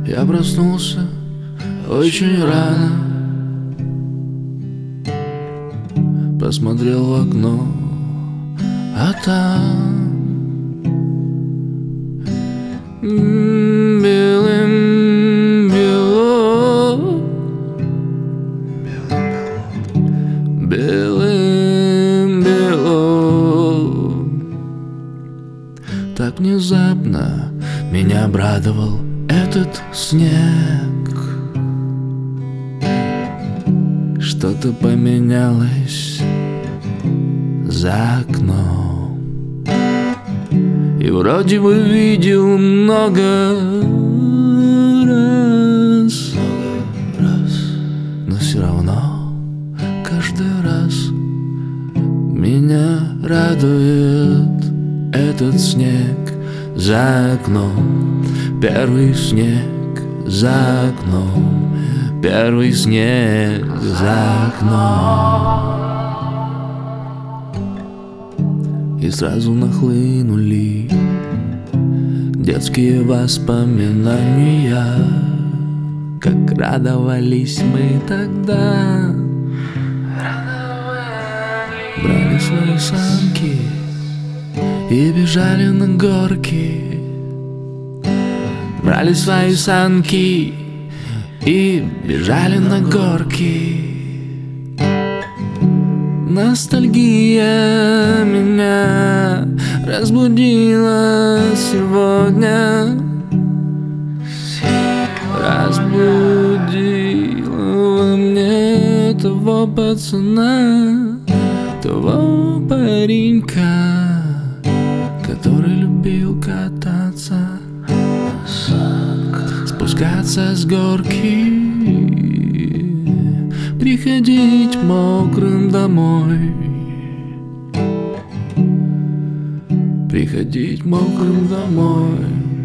Я проснулся очень рано, посмотрел в окно, а там белым-бело, белым-бело. Так внезапно меня обрадовал этот снег. Что-то поменялось за окном, и вроде бы видел много раз, но все равно каждый раз меня радует этот снег за окном. Первый снег за окном, первый снег за окном. И сразу нахлынули детские воспоминания, как радовались мы тогда. Брали свои санки и бежали на горки. Брали свои санки и бежали на горки. Ностальгия меня разбудила сегодня, разбудила во мне того пацана, того паренька, который любил кататься, спускаться с горки, приходить мокрым домой, приходить мокрым домой.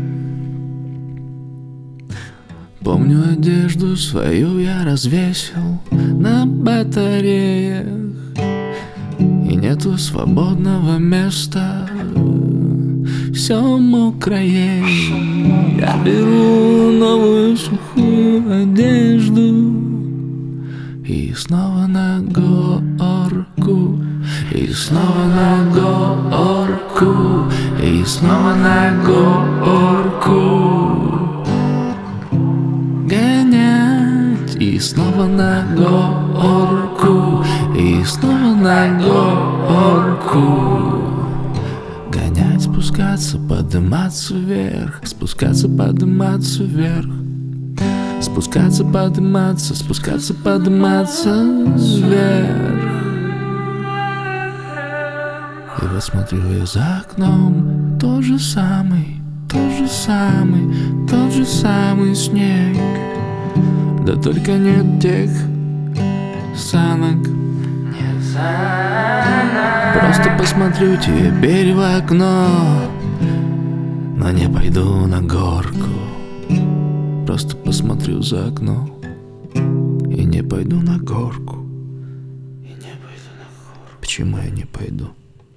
Помню, одежду свою я развесил на батареях, и нету свободного места, все мокрое. Я беру новую сухую одежду и снова на горку, и снова на горку, и снова на горку гонять, и снова на горку, и снова на горку гонять, спускаться, подниматься вверх, спускаться, подниматься вверх, спускаться, подниматься, спускаться, подниматься вверх. И вот смотрю я за окном, тот же самый, тот же самый, тот же самый снег, да только нет тех санок. Просто посмотрю теперь в окно, но не пойду на горку. Просто посмотрю за окно и не пойду на горку. И не пойду на горку. Почему я не пойду?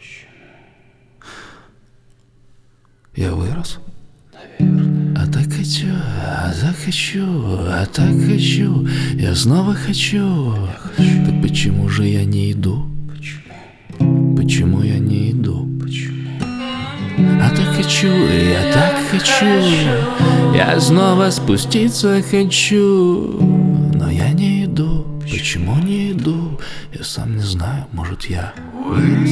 Я вырос? Наверное. А так хочу, а так хочу, а так хочу. Я снова хочу. Так почему же я не иду? Почему? Почему я не иду? Почему? А так хочу, я так хочу. Я снова спуститься хочу, но я не иду. Почему не иду? Я сам не знаю, может я вырос?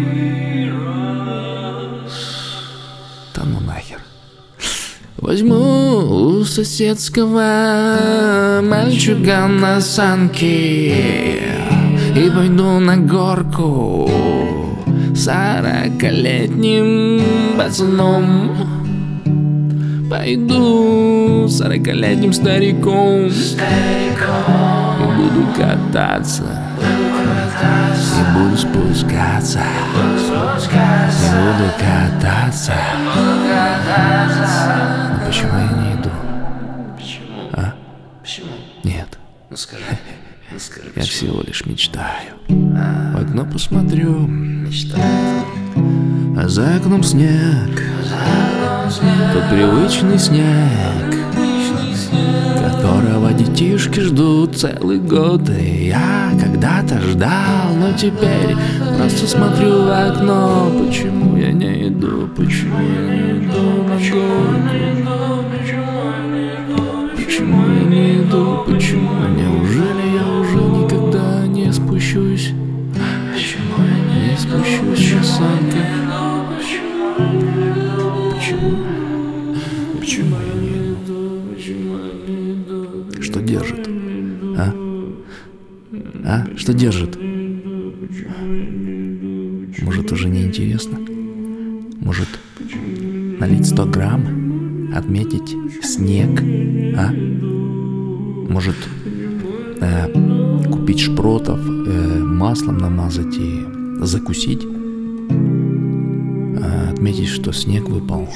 Да ну нахер. Возьму у соседского мальчика на санки и пойду на горку с 40-летним пацаном. Пойду с 40-летним стариком и буду кататься, и буду спускаться, и буду кататься. Но почему я не иду? Почему? А? Почему? Нет. Ну скажи. Я всего лишь мечтаю. В окно посмотрю, Мечтаю. а за окном снег, тот привычный снег, которого детишки ждут целый год. И я когда-то ждал, но теперь просто смотрю в окно. Почему я не иду, почему я не иду на горку? Почему я не иду, почему? Неужели я уже никогда не спущусь? Почему я не спущусь на санках? Почему? Почему я не иду? Что держит? Что держит? Может, уже не интересно? Может, налить 100 грамм? Отметить снег? Может, купить шпротов, маслом намазать и закусить? Отметить, что снег выпал?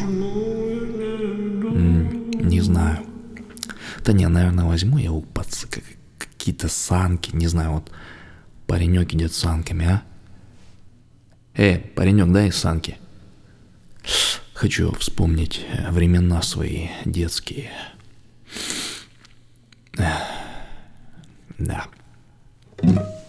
Не знаю. Да не, наверное, возьму я у какие-то санки. Не знаю, вот паренек идет с санками, паренек, дай санки. Хочу вспомнить времена свои детские. Да.